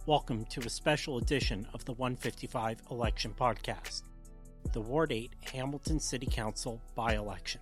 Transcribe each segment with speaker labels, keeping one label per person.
Speaker 1: Welcome to a special edition of the 155 Election Podcast, the Ward 8 Hamilton City Council by-election.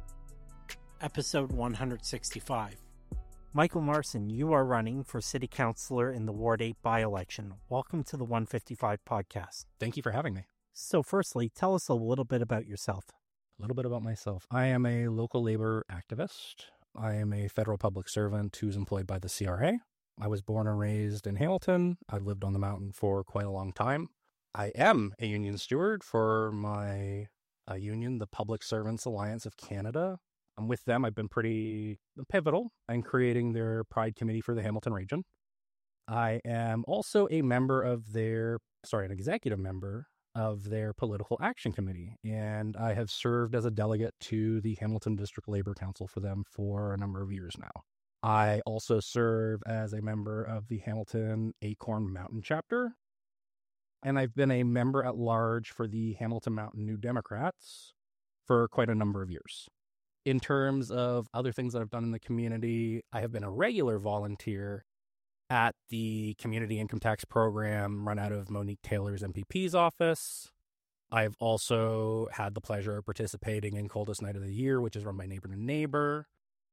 Speaker 1: Episode 165. Michael Marson, you are running for City Councilor in the Ward 8 by-election. Welcome to the 155 Podcast.
Speaker 2: Thank you for having me.
Speaker 1: So firstly, tell us a little bit about yourself.
Speaker 2: A little bit about myself. I am a local labor activist. I am a federal public servant who's employed by the CRA. I was born and raised in Hamilton. I've lived on the mountain for quite a long time. I am a union steward for my union, the Public Servants Alliance of Canada. I'm with them. I've been pretty pivotal in creating their Pride Committee for the Hamilton region. I am also a member of an executive member of their Political Action Committee, and I have served as a delegate to the Hamilton District Labor Council for them for a number of years now. I also serve as a member of the Hamilton Acorn Mountain chapter, and I've been a member at large for the Hamilton Mountain New Democrats for quite a number of years. In terms of other things that I've done in the community, I have been a regular volunteer at the Community Income Tax Program run out of Monique Taylor's MPP's office. I've also had the pleasure of participating in Coldest Night of the Year, which is run by Neighbor to Neighbor.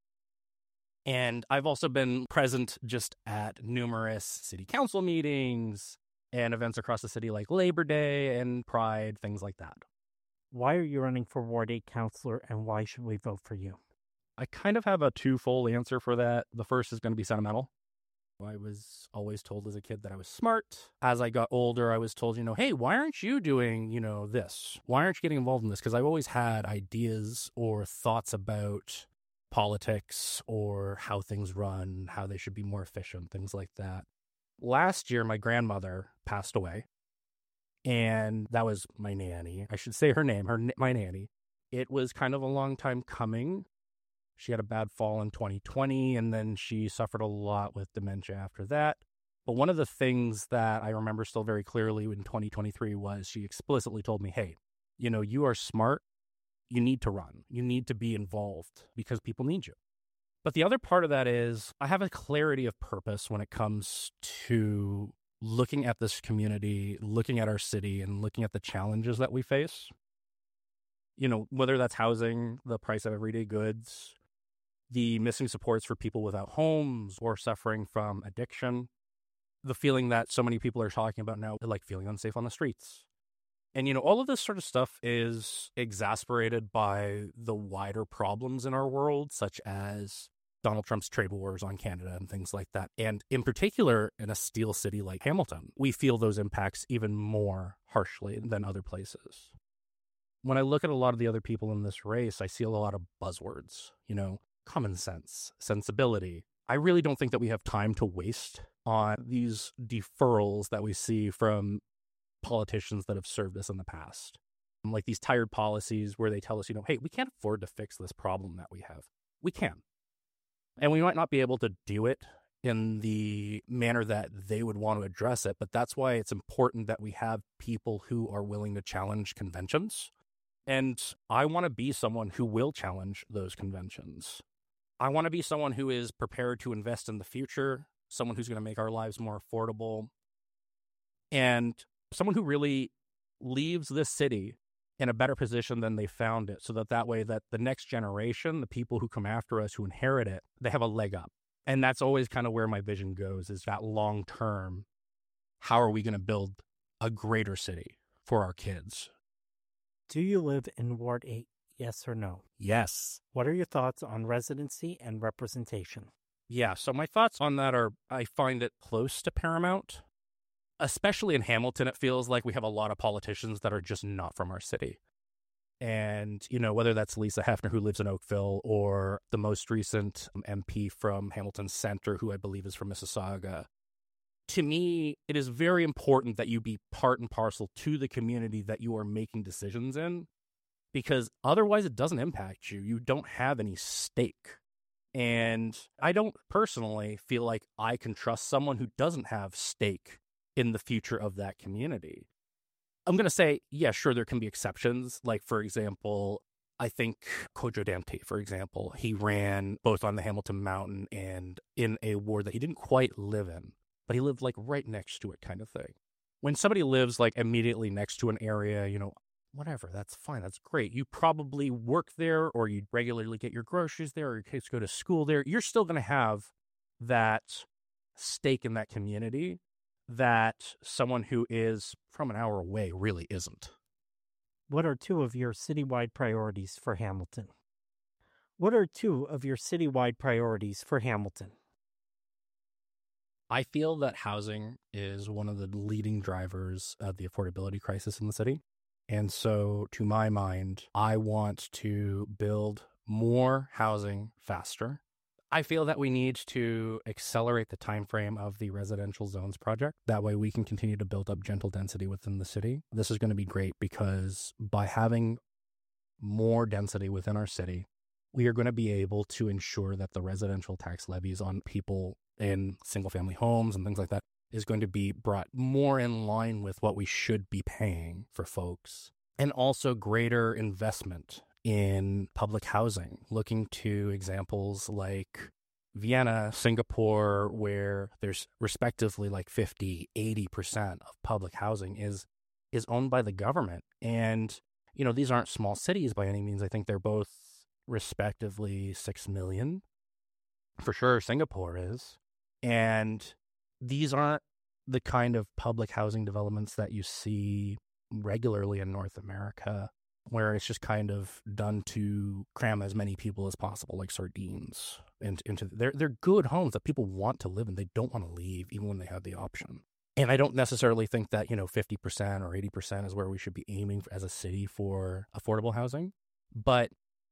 Speaker 2: And I've also been present just at numerous city council meetings and events across the city like Labor Day and Pride, things like that.
Speaker 1: Why are you running for Ward 8 Councilor, and why should we vote for you?
Speaker 2: I kind of have a twofold answer for that. The first is going to be sentimental. I was always told as a kid that I was smart. As I got older, I was told, hey, why aren't you doing, this? Why aren't you getting involved in this? Because I've always had ideas or thoughts about politics or how things run, how they should be more efficient, things like that. Last year, my grandmother passed away, and that was my nanny. I should say her name, my nanny. It was kind of a long time coming. She had a bad fall in 2020, and then she suffered a lot with dementia after that. But one of the things that I remember still very clearly in 2023 was she explicitly told me, hey, you are smart. You need to run. You need to be involved because people need you. But the other part of that is I have a clarity of purpose when it comes to looking at this community, looking at our city, and looking at the challenges that we face. Whether that's housing, the price of everyday goods, the missing supports for people without homes or suffering from addiction, the feeling that so many people are talking about now, like feeling unsafe on the streets. And, all of this sort of stuff is exasperated by the wider problems in our world, such as Donald Trump's trade wars on Canada and things like that. And in particular, in a steel city like Hamilton, we feel those impacts even more harshly than other places. When I look at a lot of the other people in this race, I see a lot of buzzwords, common sense, sensibility. I really don't think that we have time to waste on these deferrals that we see from politicians that have served us in the past. Like these tired policies where they tell us, hey, we can't afford to fix this problem that we have. We can. And we might not be able to do it in the manner that they would want to address it, but that's why it's important that we have people who are willing to challenge conventions. And I want to be someone who will challenge those conventions. I want to be someone who is prepared to invest in the future, someone who's going to make our lives more affordable, and someone who really leaves this city in a better position than they found it, so that way that the next generation, the people who come after us, who inherit it, they have a leg up. And that's always kind of where my vision goes, is that long term, how are we going to build a greater city for our kids?
Speaker 1: Do you live in Ward 8, yes or no?
Speaker 2: Yes.
Speaker 1: What are your thoughts on residency and representation?
Speaker 2: Yeah, so my thoughts on that are, I find it close to paramount. Especially in Hamilton, it feels like we have a lot of politicians that are just not from our city. And, whether that's Lisa Hefner, who lives in Oakville, or the most recent MP from Hamilton Center, who I believe is from Mississauga. To me, it is very important that you be part and parcel to the community that you are making decisions in, because otherwise it doesn't impact you. You don't have any stake. And I don't personally feel like I can trust someone who doesn't have stake in the future of that community. I'm going to say, yeah, sure, there can be exceptions. Like, for example, I think Kojo Dante, for example, he ran both on the Hamilton Mountain and in a ward that he didn't quite live in. but he lived like right next to it kind of thing. When somebody lives like immediately next to an area, whatever, that's fine. That's great. You probably work there or you regularly get your groceries there or your kids go to school there. You're still going to have that stake in that community that someone who is from an hour away really isn't.
Speaker 1: What are two of your citywide priorities for Hamilton? What are two of your citywide priorities for Hamilton?
Speaker 2: I feel that housing is one of the leading drivers of the affordability crisis in the city. And so, to my mind, I want to build more housing faster. I feel that we need to accelerate the time frame of the residential zones project. That way we can continue to build up gentle density within the city. This is going to be great because by having more density within our city, we are going to be able to ensure that the residential tax levies on people in single-family homes and things like that is going to be brought more in line with what we should be paying for folks. And also greater investment in public housing, looking to examples like Vienna, Singapore, where there's respectively like 50-80% of public housing is owned by the government. And, these aren't small cities by any means. I think they're both respectively 6 million. For sure, Singapore is. And these aren't the kind of public housing developments that you see regularly in North America, where it's just kind of done to cram as many people as possible, like sardines, into they're good homes that people want to live in. They don't want to leave, even when they have the option. And I don't necessarily think that 50% or 80% is where we should be aiming as a city for affordable housing, but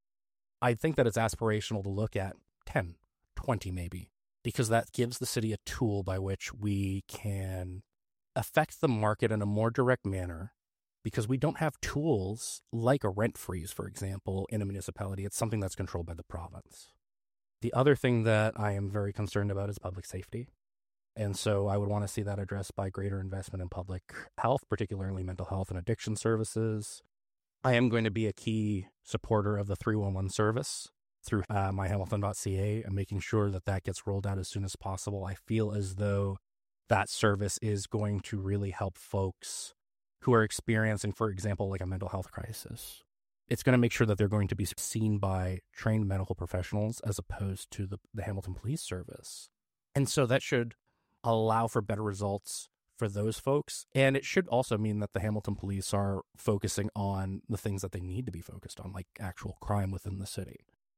Speaker 2: I think that it's aspirational to look at 10, 20 maybe, because that gives the city a tool by which we can affect the market in a more direct manner, because we don't have tools like a rent freeze, for example, in a municipality. It's something that's controlled by the province. The other thing that I am very concerned about is public safety. And so I would want to see that addressed by greater investment in public health, particularly mental health and addiction services. I am going to be a key supporter of the 311 service through myhamilton.ca and making sure that that gets rolled out as soon as possible. I feel as though that service is going to really help folks who are experiencing, for example, like a mental health crisis. It's going to make sure that they're going to be seen by trained medical professionals as opposed to the Hamilton Police Service. And so that should allow for better results for those folks. And it should also mean that the Hamilton Police are focusing on the things that they need to be focused on, like actual crime within the city.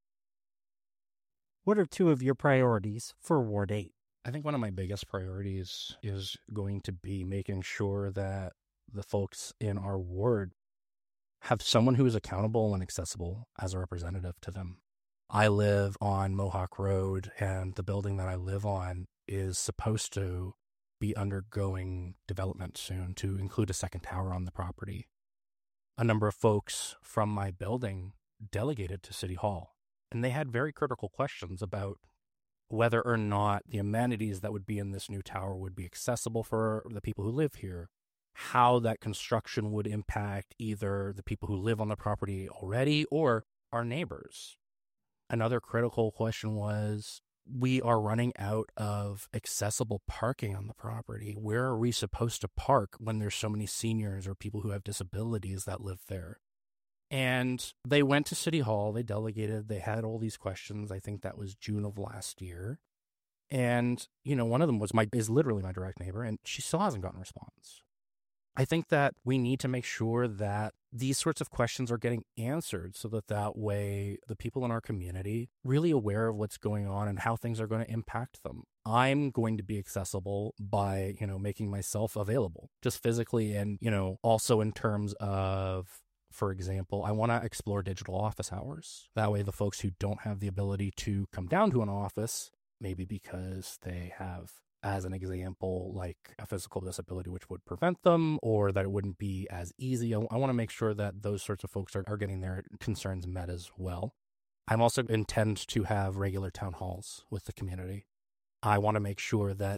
Speaker 1: What are two of your priorities for Ward 8?
Speaker 2: I think one of my biggest priorities is going to be making sure that the folks in our ward have someone who is accountable and accessible as a representative to them. I live on Mohawk Road, and the building that I live on is supposed to be undergoing development soon to include a second tower on the property. A number of folks from my building delegated to City Hall, and they had very critical questions about whether or not the amenities that would be in this new tower would be accessible for the people who live here, how that construction would impact either the people who live on the property already or our neighbors. Another critical question was, we are running out of accessible parking on the property. Where are we supposed to park when there's so many seniors or people who have disabilities that live there? And they went to City Hall, they delegated, they had all these questions. I think that was June of last year. And, one of them is literally my direct neighbor, and she still hasn't gotten a response. I think that we need to make sure that these sorts of questions are getting answered so that way the people in our community really aware of what's going on and how things are going to impact them. I'm going to be accessible by, making myself available just physically and, also in terms of, for example, I want to explore digital office hours. That way the folks who don't have the ability to come down to an office, maybe because they have, as an example, like a physical disability which would prevent them, or that it wouldn't be as easy. I want to make sure that those sorts of folks are getting their concerns met as well. I'm also intend to have regular town halls with the community. I want to make sure that,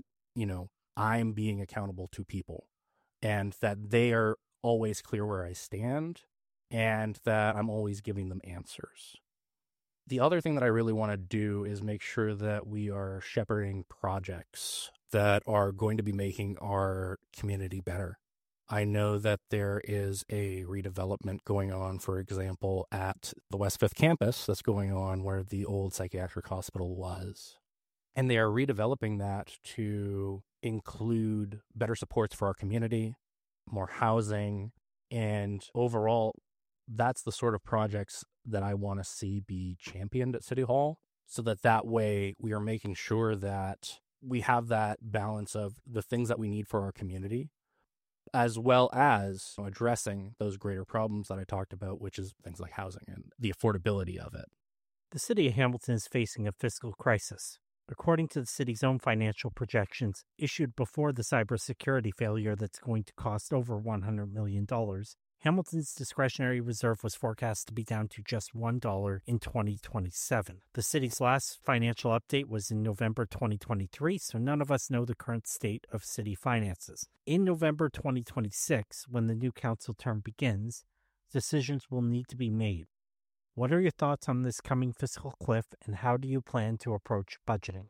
Speaker 2: I'm being accountable to people and that they are always clear where I stand and that I'm always giving them answers. The other thing that I really want to do is make sure that we are shepherding projects that are going to be making our community better. I know that there is a redevelopment going on, for example, at the West 5th campus that's going on where the old psychiatric hospital was. And they are redeveloping that to include better supports for our community, more housing, and overall, that's the sort of projects that I want to see be championed at City Hall, so that way we are making sure that we have that balance of the things that we need for our community, as well as addressing those greater problems that I talked about, which is things like housing and the affordability of it.
Speaker 1: The city of Hamilton is facing a fiscal crisis. According to the city's own financial projections, issued before the cybersecurity failure that's going to cost over $100 million, Hamilton's discretionary reserve was forecast to be down to just $1 in 2027. The city's last financial update was in November 2023, so none of us know the current state of city finances. In November 2026, when the new council term begins, decisions will need to be made. What are your thoughts on this coming fiscal cliff, and how do you plan to approach budgeting?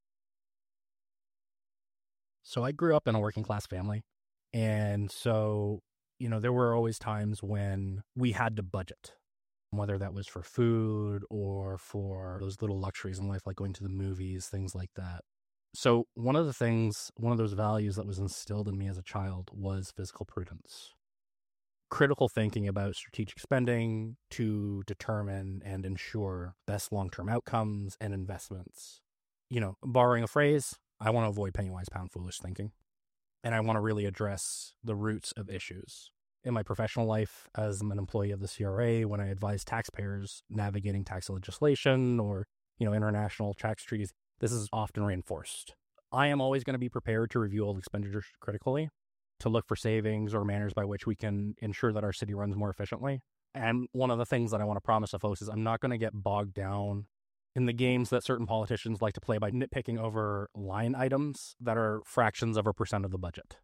Speaker 2: So I grew up in a working class family, and so there were always times when we had to budget, whether that was for food or for those little luxuries in life, like going to the movies, things like that. So one of those values that was instilled in me as a child was fiscal prudence. Critical thinking about strategic spending to determine and ensure best long-term outcomes and investments. Borrowing a phrase, I want to avoid penny wise, pound foolish thinking. And I want to really address the roots of issues. In my professional life as an employee of the CRA, when I advise taxpayers navigating tax legislation or, international tax treaties, this is often reinforced. I am always going to be prepared to review all expenditures critically, to look for savings or manners by which we can ensure that our city runs more efficiently. And one of the things that I want to promise to folks is I'm not going to get bogged down in the games that certain politicians like to play by nitpicking over line items that are fractions of a % of the budget.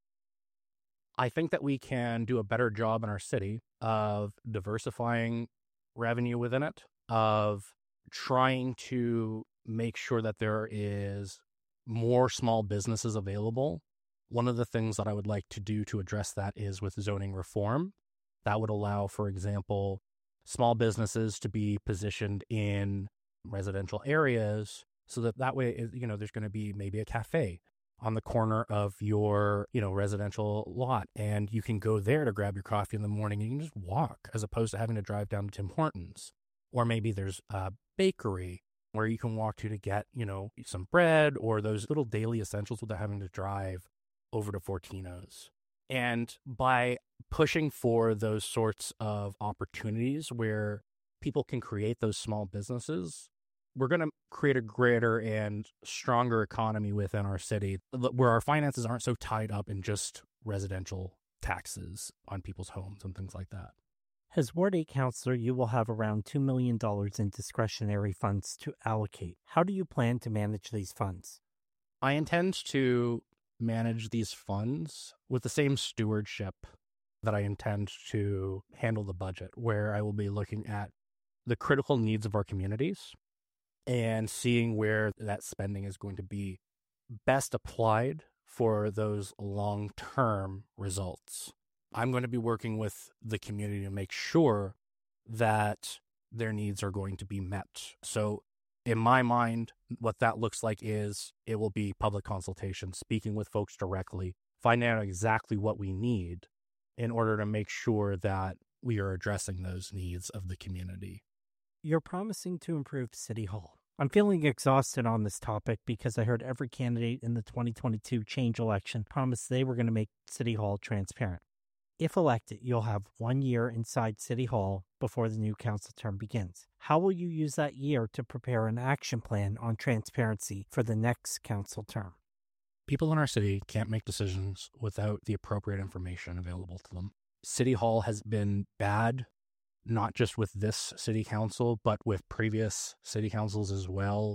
Speaker 2: I think that we can do a better job in our city of diversifying revenue within it, of trying to make sure that there is more small businesses available. One of the things that I would like to do to address that is with zoning reform. That would allow, for example, small businesses to be positioned in residential areas so that way, there's going to be maybe a cafe on the corner of your, residential lot. And you can go there to grab your coffee in the morning and you can just walk as opposed to having to drive down to Tim Hortons. Or maybe there's a bakery where you can walk to get, some bread or those little daily essentials without having to drive over to Fortino's. And by pushing for those sorts of opportunities where people can create those small businesses, we're going to create a greater and stronger economy within our city where our finances aren't so tied up in just residential taxes on people's homes and things like that.
Speaker 1: As Ward 8 Councillor, you will have around $2 million in discretionary funds to allocate. How do you plan to manage these funds?
Speaker 2: I intend to manage these funds with the same stewardship that I intend to handle the budget, where I will be looking at the critical needs of our communities and seeing where that spending is going to be best applied for those long-term results. I'm going to be working with the community to make sure that their needs are going to be met. So in my mind, what that looks like is it will be public consultation, speaking with folks directly, finding out exactly what we need in order to make sure that we are addressing those needs of the community.
Speaker 1: You're promising to improve City Hall. I'm feeling exhausted on this topic because I heard every candidate in the 2022 change election promise they were going to make City Hall transparent. If elected, you'll have 1 year inside City Hall before the new council term begins. How will you use that year to prepare an action plan on transparency for the next council term?
Speaker 2: People in our city can't make decisions without the appropriate information available to them. City Hall has been bad, not just with this city council, but with previous city councils as well.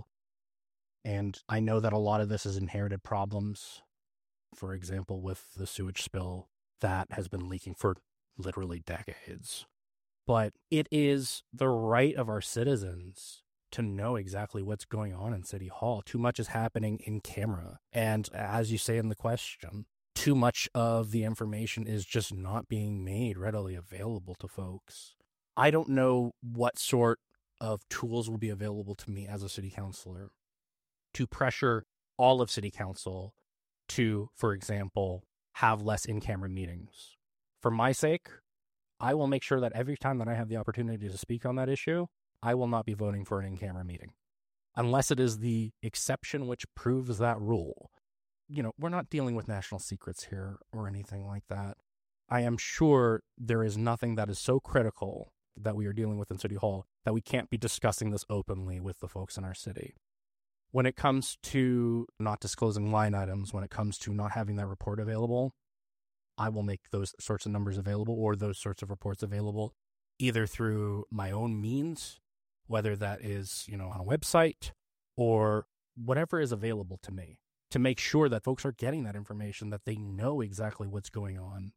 Speaker 2: And I know that a lot of this is inherited problems. For example, with the sewage spill that has been leaking for literally decades. But it is the right of our citizens to know exactly what's going on in City Hall. Too much is happening in camera. And as you say in the question, too much of the information is just not being made readily available to folks. I don't know what sort of tools will be available to me as a city councilor to pressure all of city council to, for example, have less in-camera meetings. For my sake, I will make sure that every time that I have the opportunity to speak on that issue, I will not be voting for an in-camera meeting. Unless it is the exception which proves that rule. We're not dealing with national secrets here or anything like that. I am sure there is nothing that is so critical that we are dealing with in City Hall that we can't be discussing this openly with the folks in our city. When it comes to not disclosing line items, when it comes to not having that report available, I will make those sorts of numbers available or those sorts of reports available either through my own means, whether that is, on a website or whatever is available to me, to make sure that folks are getting that information, that they know exactly what's going on.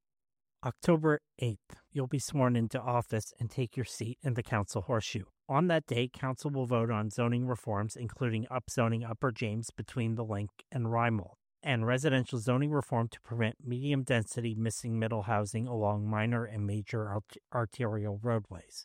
Speaker 1: October 8th, you'll be sworn into office and take your seat in the council horseshoe. On that day, council will vote on zoning reforms, including upzoning Upper James between the Link and Rymel, and residential zoning reform to prevent medium-density missing middle housing along minor and major arterial roadways.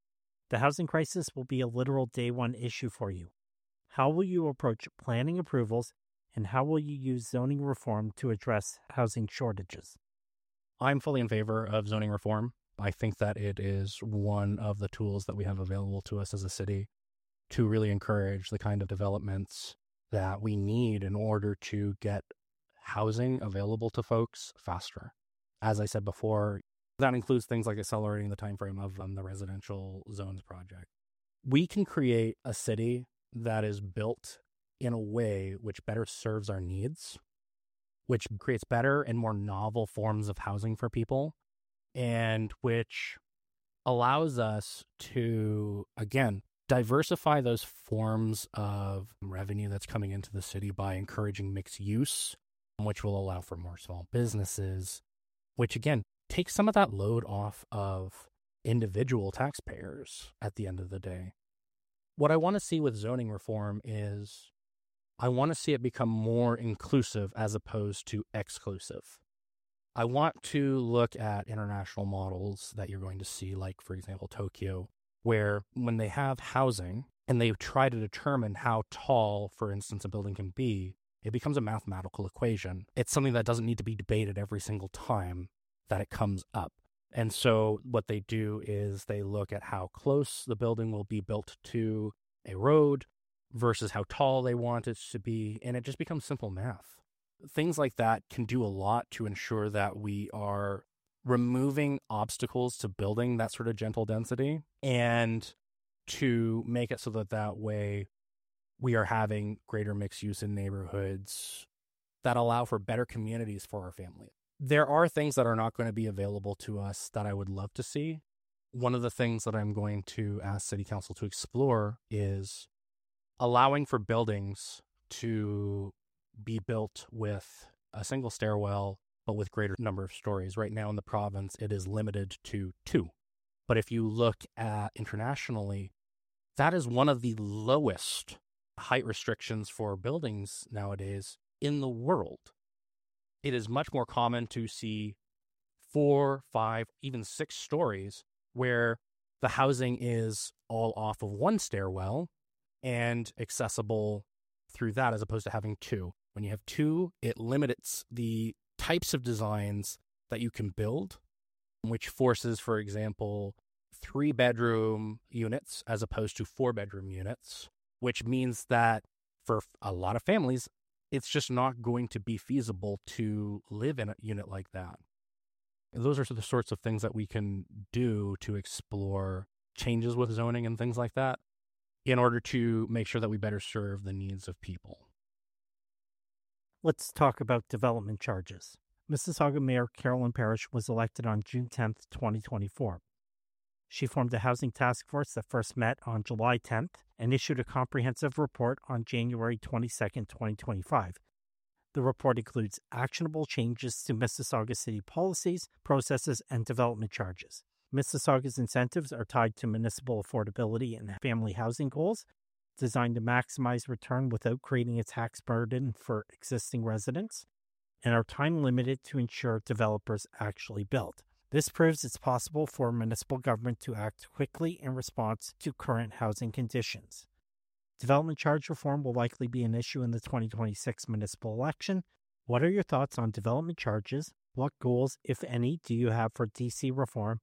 Speaker 1: The housing crisis will be a literal day one issue for you. How will you approach planning approvals, and how will you use zoning reform to address housing shortages?
Speaker 2: I'm fully in favor of zoning reform. I think that it is one of the tools that we have available to us as a city to really encourage the kind of developments that we need in order to get housing available to folks faster. As I said before, that includes things like accelerating the timeframe of the residential zones project. We can create a city that is built in a way which better serves our needs, which creates better and more novel forms of housing for people, and which allows us to, again, diversify those forms of revenue that's coming into the city by encouraging mixed use, which will allow for more small businesses, which, again, takes some of that load off of individual taxpayers at the end of the day. What I want to see with zoning reform is I want to see it become more inclusive as opposed to exclusive. I want to look at international models that you're going to see, like, for example, Tokyo, where when they have housing and they try to determine how tall, for instance, a building can be, it becomes a mathematical equation. It's something that doesn't need to be debated every single time that it comes up. And so what they do is they look at how close the building will be built to a road versus how tall they want it to be, and it just becomes simple math. Things like that can do a lot to ensure that we are removing obstacles to building that sort of gentle density and to make it so that way we are having greater mixed use in neighborhoods that allow for better communities for our family. There are things that are not going to be available to us that I would love to see. One of the things that I'm going to ask City Council to explore is allowing for buildings to be built with a single stairwell, but with greater number of stories. Right now in the province, it is limited to 2. But if you look at internationally, that is one of the lowest height restrictions for buildings nowadays in the world. It is much more common to see 4, 5, even 6 stories where the housing is all off of 1 stairwell and accessible through that, as opposed to having 2. When you have 2, it limits the types of designs that you can build, which forces, for example, 3-bedroom units as opposed to 4-bedroom units, which means that for a lot of families, it's just not going to be feasible to live in a unit like that. And those are the sorts of things that we can do to explore changes with zoning and things like that in order to make sure that we better serve the needs of people.
Speaker 1: Let's talk about development charges. Mississauga Mayor Carolyn Parrish was elected on June 10th, 2024. She formed a housing task force that first met on July 10th and issued a comprehensive report on January 22nd, 2025. The report includes actionable changes to Mississauga City policies, processes, and development charges. Mississauga's incentives are tied to municipal affordability and family housing goals, designed to maximize return without creating a tax burden for existing residents, and are time limited to ensure developers actually build. This proves it's possible for municipal government to act quickly in response to current housing conditions. Development charge reform will likely be an issue in the 2026 municipal election. What are your thoughts on development charges? What goals, if any, do you have for DC reform?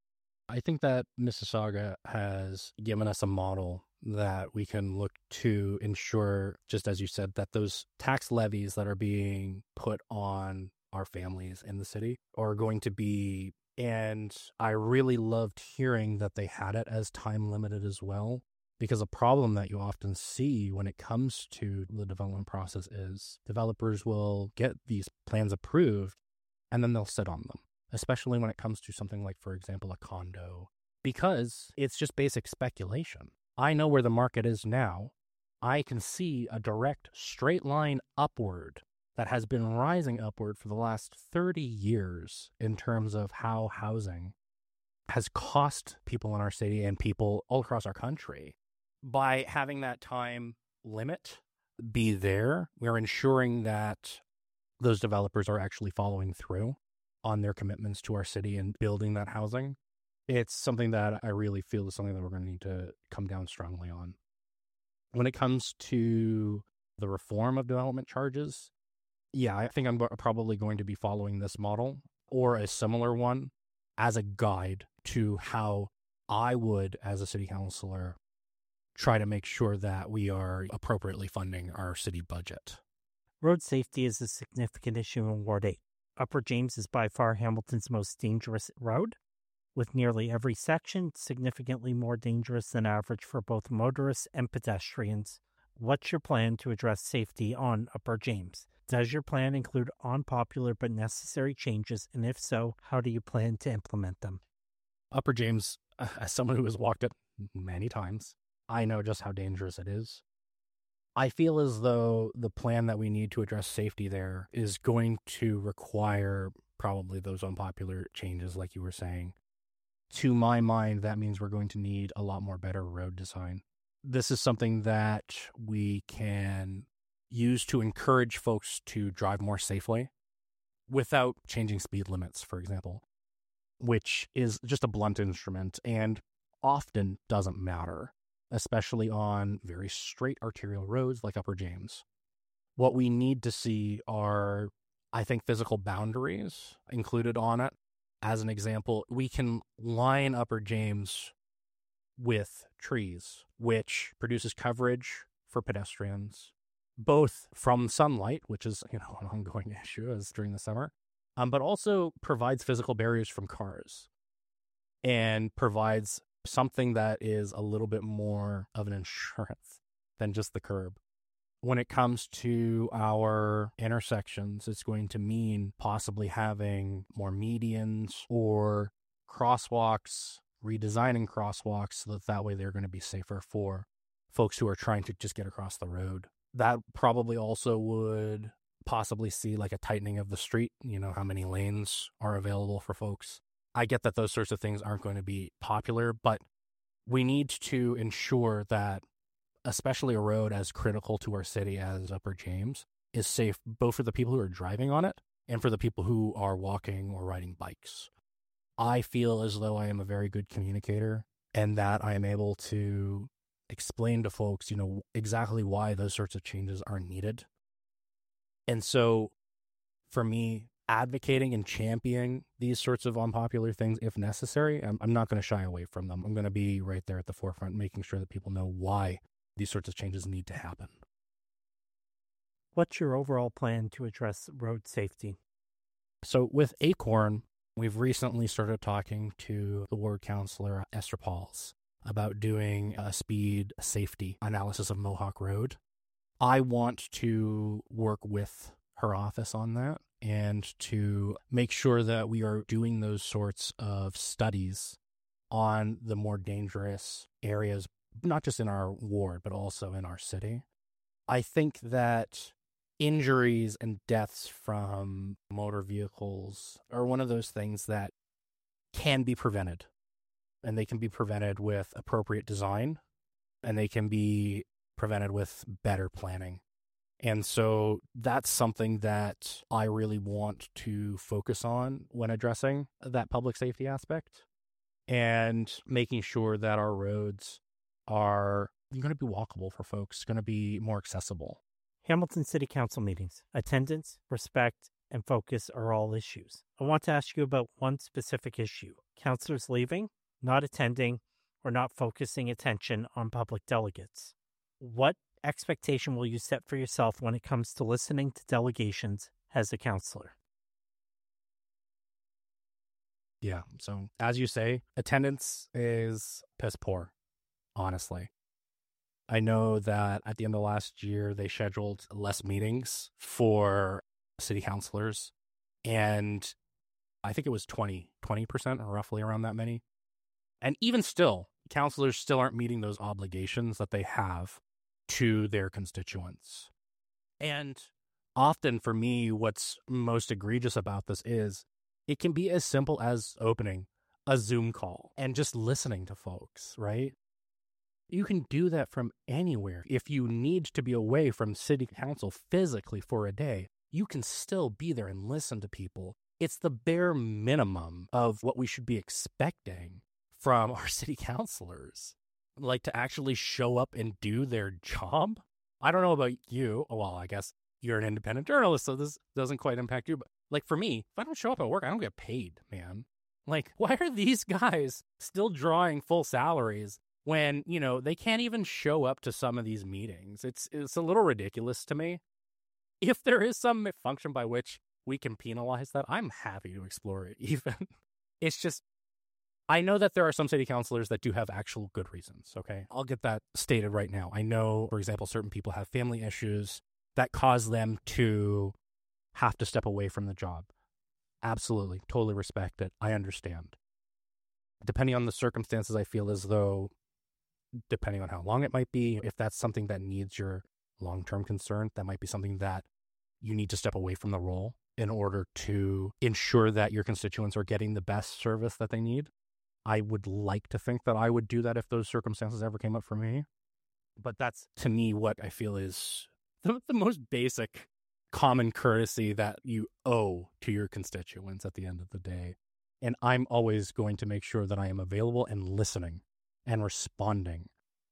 Speaker 2: I think that Mississauga has given us a model that we can look to ensure, just as you said, that those tax levies that are being put on our families in the city are going to be, and I really loved hearing that they had it as time limited as well, because a problem that you often see when it comes to the development process is developers will get these plans approved and then they'll sit on them, especially when it comes to something like, for example, a condo, because it's just basic speculation. I know where the market is now. I can see a direct straight line upward that has been rising upward for the last 30 years in terms of how housing has cost people in our city and people all across our country. By having that time limit be there, we're ensuring that those developers are actually following through on their commitments to our city and building that housing. It's something that I really feel is something that we're going to need to come down strongly on. When it comes to the reform of development charges, yeah, I think I'm probably going to be following this model or a similar one as a guide to how I would, as a city councilor, try to make sure that we are appropriately funding our city budget.
Speaker 1: Road safety is a significant issue in Ward 8. Upper James is by far Hamilton's most dangerous road, with nearly every section significantly more dangerous than average for both motorists and pedestrians. What's your plan to address safety on Upper James? Does your plan include unpopular but necessary changes, and if so, how do you plan to implement them?
Speaker 2: Upper James, as someone who has walked it many times, I know just how dangerous it is. I feel as though the plan that we need to address safety there is going to require probably those unpopular changes, like you were saying. To my mind, that means we're going to need a lot more better road design. This is something that we can use to encourage folks to drive more safely without changing speed limits, for example, which is just a blunt instrument and often doesn't matter, especially on very straight arterial roads like Upper James. What we need to see are, I think, physical boundaries included on it. As an example, we can line Upper James with trees, which produces coverage for pedestrians, both from sunlight, which is, an ongoing issue as during the summer, but also provides physical barriers from cars and provides something that is a little bit more of an insurance than just the curb. When it comes to our intersections, it's going to mean possibly having more medians or crosswalks, redesigning crosswalks so that way they're going to be safer for folks who are trying to just get across the road. That probably also would possibly see like a tightening of the street, how many lanes are available for folks. I get that those sorts of things aren't going to be popular, but we need to ensure that especially a road as critical to our city as Upper James is safe both for the people who are driving on it and for the people who are walking or riding bikes. I feel as though I am a very good communicator and that I am able to explain to folks, exactly why those sorts of changes are needed. And so for me, advocating and championing these sorts of unpopular things, if necessary, I'm not going to shy away from them. I'm going to be right there at the forefront, making sure that people know why these sorts of changes need to happen.
Speaker 1: What's your overall plan to address road safety?
Speaker 2: So with Acorn, we've recently started talking to the ward councillor, Esther Pauls, about doing a speed safety analysis of Mohawk Road. I want to work with her office on that and to make sure that we are doing those sorts of studies on the more dangerous areas, not just in our ward, but also in our city. I think that injuries and deaths from motor vehicles are one of those things that can be prevented. And they can be prevented with appropriate design, and they can be prevented with better planning. And so that's something that I really want to focus on when addressing that public safety aspect, and making sure that our roads are going to be walkable for folks, going to be more accessible.
Speaker 1: Hamilton City Council meetings, attendance, respect, and focus are all issues. I want to ask you about one specific issue: councilors leaving, not attending, or not focusing attention on public delegates. What expectation will you set for yourself when it comes to listening to delegations as a councilor?
Speaker 2: Yeah, so as you say, attendance is piss poor, honestly. I know that at the end of last year, they scheduled less meetings for city councilors, and I think it was 20%, or roughly around that many. And even still, councilors still aren't meeting those obligations that they have to their constituents. And often for me, what's most egregious about this is it can be as simple as opening a Zoom call and just listening to folks, right? You can do that from anywhere. If you need to be away from city council physically for a day, you can still be there and listen to people. It's the bare minimum of what we should be expecting from our city councilors, like to actually show up and do their job. I don't know about you. Well, I guess you're an independent journalist, so this doesn't quite impact you. But like for me, if I don't show up at work, I don't get paid, man. Like, why are these guys still drawing full salaries when, they can't even show up to some of these meetings? It's a little ridiculous to me. If there is some function by which we can penalize that, I'm happy to explore it even. It's just, I know that there are some city councilors that do have actual good reasons, okay? I'll get that stated right now. I know, for example, certain people have family issues that cause them to have to step away from the job. Absolutely, totally respect it. I understand. Depending on the circumstances, I feel as though, depending on how long it might be, if that's something that needs your long-term concern, that might be something that you need to step away from the role in order to ensure that your constituents are getting the best service that they need. I would like to think that I would do that if those circumstances ever came up for me. But that's, to me, what I feel is the most basic common courtesy that you owe to your constituents at the end of the day. And I'm always going to make sure that I am available and listening and responding.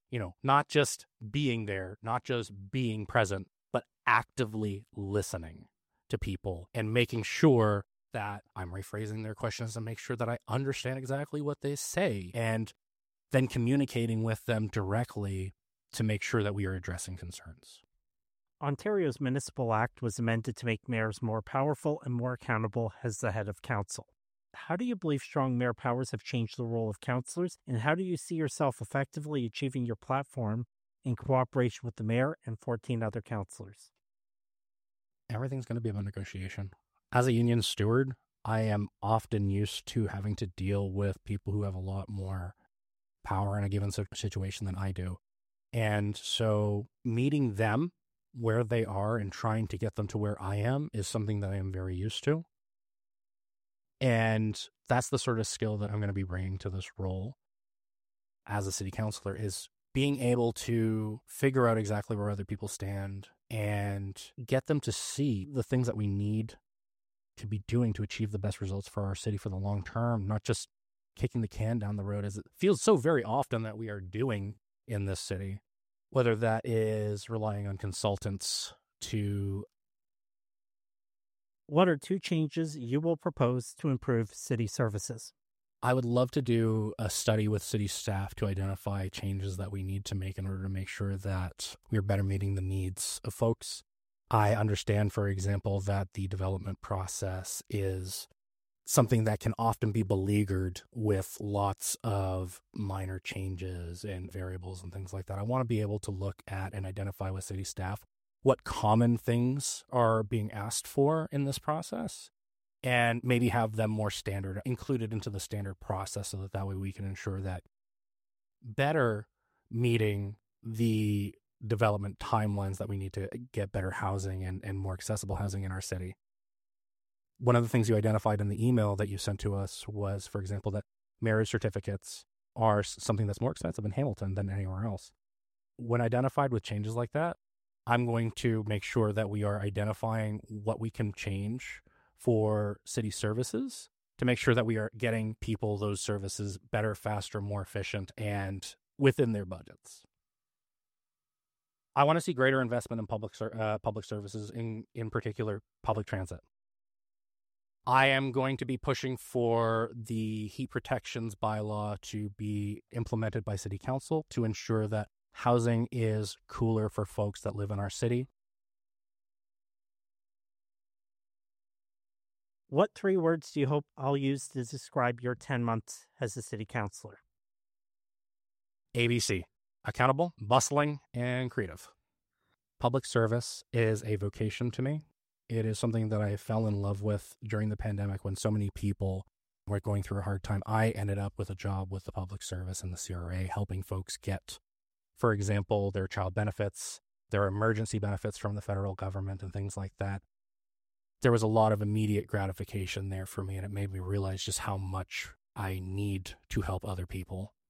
Speaker 2: Not just being there, not just being present, but actively listening to people and making sure that I'm rephrasing their questions and make sure that I understand exactly what they say, and then communicating with them directly to make sure that we are addressing concerns.
Speaker 1: Ontario's Municipal Act was amended to make mayors more powerful and more accountable as the head of council. How do you believe strong mayor powers have changed the role of councillors, and how do you see yourself effectively achieving your platform in cooperation with the mayor and 14 other councillors?
Speaker 2: Everything's going to be about negotiation. As a union steward, I am often used to having to deal with people who have a lot more power in a given situation than I do. And so meeting them where they are and trying to get them to where I am is something that I am very used to. And that's the sort of skill that I'm going to be bringing to this role as a city councilor, is being able to figure out exactly where other people stand and get them to see the things that we need to be doing to achieve the best results for our city for the long term, not just kicking the can down the road as it feels so very often that we are doing in this city, whether that is relying on consultants to...
Speaker 1: What are 2 changes you will propose to improve city services?
Speaker 2: I would love to do a study with city staff to identify changes that we need to make in order to make sure that we're better meeting the needs of folks. I understand, for example, that the development process is something that can often be beleaguered with lots of minor changes and variables and things like that. I want to be able to look at and identify with city staff what common things are being asked for in this process, and maybe have them more standard, included into the standard process, so that way we can ensure that better meeting the development timelines that we need to get better housing and more accessible housing in our city. One of the things you identified in the email that you sent to us was, for example, that marriage certificates are something that's more expensive in Hamilton than anywhere else. When identified with changes like that, I'm going to make sure that we are identifying what we can change for city services to make sure that we are getting people those services better, faster, more efficient, and within their budgets. I want to see greater investment in public services, in particular public transit. I am going to be pushing for the heat protections bylaw to be implemented by City Council to ensure that housing is cooler for folks that live in our city.
Speaker 1: What 3 words do you hope I'll use to describe your 10 months as a city councilor?
Speaker 2: ABC: accountable, bustling, and creative. Public service is a vocation to me. It is something that I fell in love with during the pandemic when so many people were going through a hard time. I ended up with a job with the public service and the CRA, helping folks get, for example, their child benefits, their emergency benefits from the federal government, and things like that. There was a lot of immediate gratification there for me, and it made me realize just how much I need to help other people